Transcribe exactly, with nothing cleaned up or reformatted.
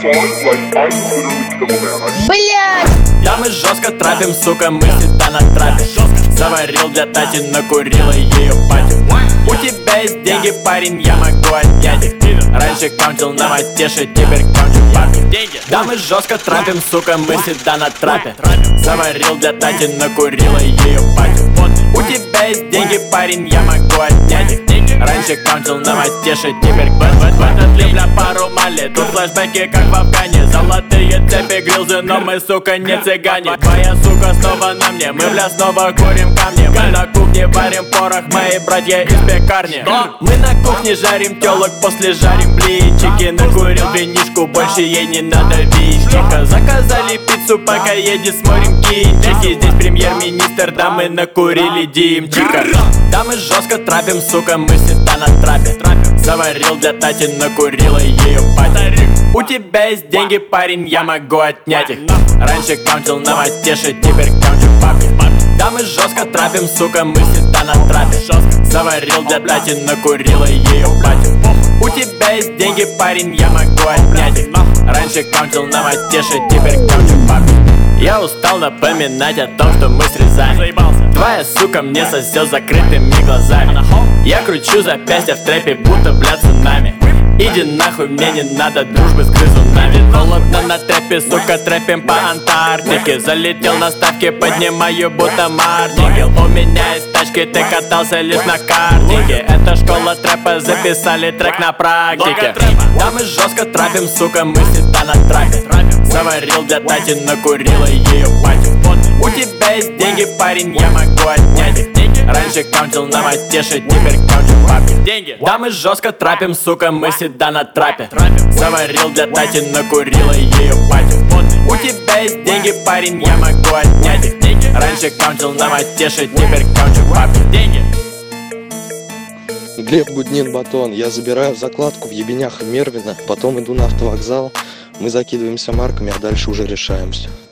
Блять! Да мы жестко трапим, сука, мы всегда на трапе. Заварил для Тати, накурила ее пати. У тебя есть деньги, парень, я могу отнять их. Раньше каунтил на матеше, теперь каунтил бабки. Да мы жестко трапим, сука, мы всегда на трапе. Заварил для Тати, накурила ее пати. У тебя есть деньги, парень, я могу отнять их. Раньше каунтил на матеше, теперь в, в, в этот лип для пару мали. Тут флешбеки, как в Афгане. Золотые цепи, грилзы, но мы, сука, не цыгане. Твоя сука снова на мне, мы, бля, снова курим камни. Мы на кухне варим порох, мои братья из пекарни. Мы на кухне жарим телок, после жарим блинчики. Накурил винишку, больше ей не надо вишника. Заказали пиццу, пока едет, смотрим кинчики. Здесь премьер-министр, да мы накурили димчика. Да мы жестко трапим, сука, мы всегда на трапе. Заварил для Тати, накурила ее пати. У тебя есть деньги, парень, я могу отнять их. Раньше каунтил на матеше, теперь каунтил бабки. Да мы жестко трапим, сука, мы всегда на трапе. Заварил для Тати, накурила ее пати. У тебя есть деньги, парень, я могу отнять их. Раньше каунтил на матеше, теперь каунтил бабки. Я устал напоминать о том, что мы срезали. Твоя сука мне сосет закрытыми глазами. Я кручу запястья в трэпе, будто, бля, цунами. Иди нахуй, мне не надо дружбы с грызунами. Холодно на трэпе, сука, трэпим по Антарктике. Залетел на ставке, поднимаю, будто мартикел. У меня есть тачки, ты катался лишь на картике. Это школа трэпа, записали трек на практике. Да мы жестко трапим, сука, мы всегда на трапе. Заварил для Тати, накурила ее пати. У тебя есть деньги, парень, я могу отнять их. Раньше каунтил на матеше, теперь каунтил бабки. Да мы жестко трапим, сука, мы всегда на трапе. Заварил для Тати, накурила ее пати. У тебя есть деньги, парень, я могу отнять их. Раньше каунтил на матеше, теперь каунтил бабки. Глеб Буднин, Батон. Я забираю закладку в ебенях Мервина, потом иду на автовокзал. Мы закидываемся марками, а дальше уже решаемся.